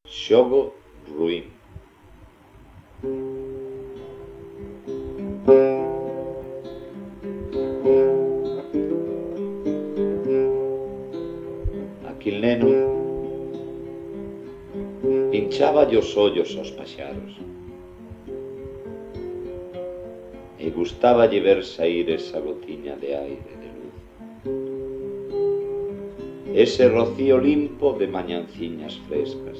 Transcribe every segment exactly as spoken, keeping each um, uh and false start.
xogo ruín. Aquel neno pinchaba os ollos aos paxaros e gustáballe ver saír esa gotiña de aire, de luz, ese rocío limpo de mañanciñas frescas.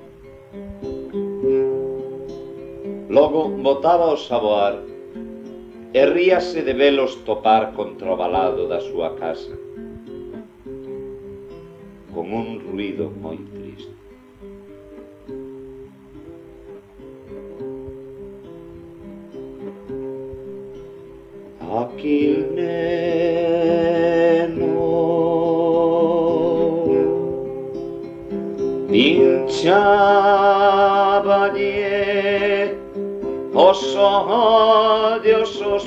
Logo botábaos a voar e ríase de velos topar contra o valado da súa casa con un ruído moi triste. Aquel neno pinchaballe os ollos os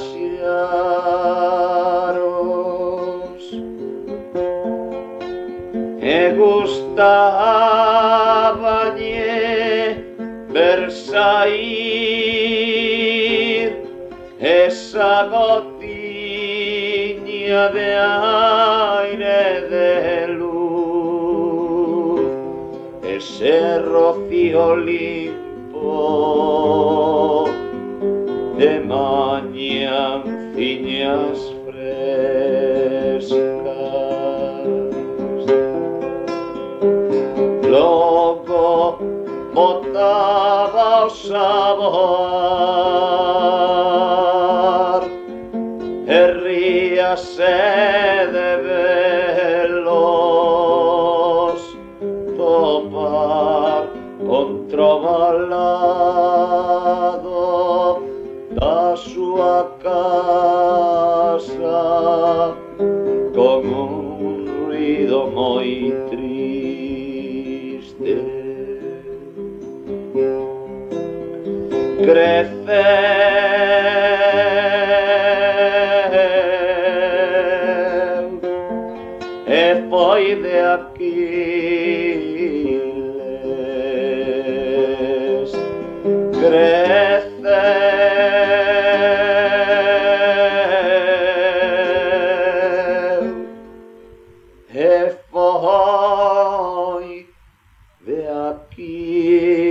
paxaros e gustaballe ver saír esa gotiña de aire, de luz, ese rocío limpo de mañanciñas frescas. Logo botábaos a voar e ríase de velos topar contra o valado da súa casa con un ruído moi triste. Creceu e foi de Aquiles. Creceu e foi de Aquiles.